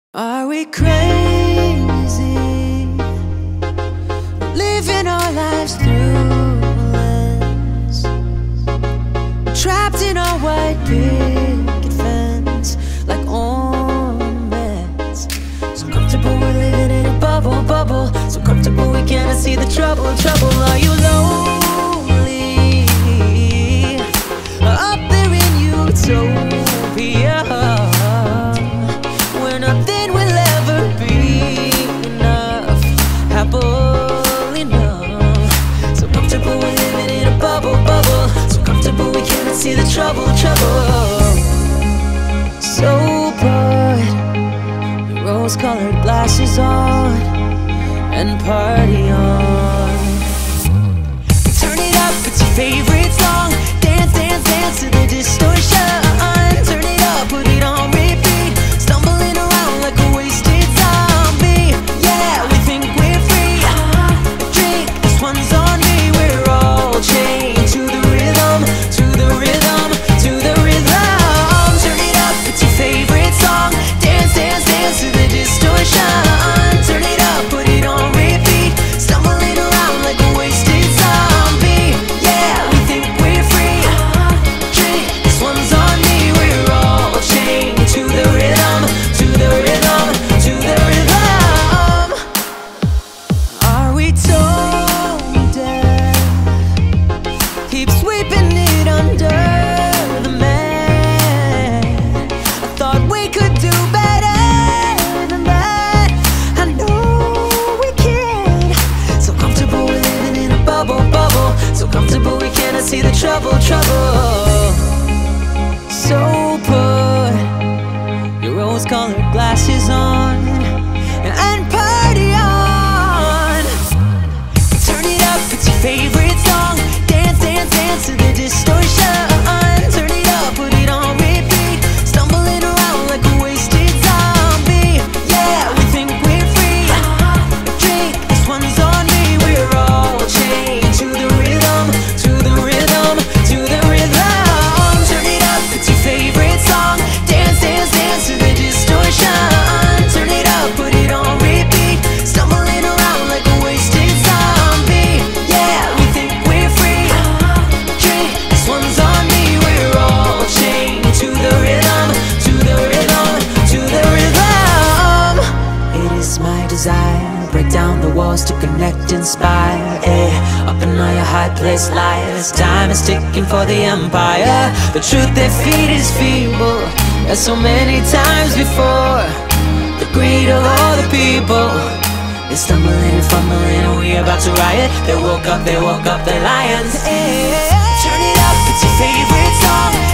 Are we crazy, living our lives through a lens, trapped in our white picket fence like ornaments? So comfortable we're living in a bubble, bubble. So comfortable we cannot see the trouble, trouble. Are you lonely up there in utopia, where nothing will ever be enough, happily enough? So comfortable we're living in a bubble, bubble. So comfortable we cannot see the trouble, trouble. So put your rose-colored glasses on and party on. Turn it up, it's your favorite song. Dance, dance, dance to the distortion. Turn it up, put it on repeat. Stumbling around like a wasted zombie. Yeah, we think we're free. Drink, this one's on me. We're all chained to the rhythm, to the rhythm, to the rhythm. Turn it up, it's your favorite song. Dance, dance, dance to the distortion. Turn it up, put it on repeat. Stumbling around like a wasted zombie. Yeah, we think we're free. Drink, this one's on me. We're all chained to the rhythm, to the rhythm, to the rhythm. Are we tone deaf? Keep sweeping it under the mat. I thought we could do better than that. I know we can. So comfortable we're living in a bubble, bubble. So comfortable we cannot see the trouble, trouble. So put your rose-colored glasses on and party on. Turn it up, it's your favorite song. Dance, dance, dance to the distortion. Turn it up, put it on repeat. Stumbling around like a wasted zombie. Yeah, we think we're free. Drink, this one's on me. We're all chained to the rhythm, to the rhythm, to the rhythm. Turn it up, it's your favorite song. Dance, dance, dance to the distortion. Turn it up, put it on repeat. Stumbling around like a wasted zombie. Yeah, we think we're free. Drink, this one's on me. We're all chained to the rhythm, to the rhythm, to the rhythm. It is my desire, break down the walls to connect, inspire. Up in all your high place lies, time is ticking for the empire. The truth they feed is feeble, as so many times before. The greed of all the people is stumbling and fumbling, and we about to riot. They woke up, the lions. Turn it up, it's your favorite song.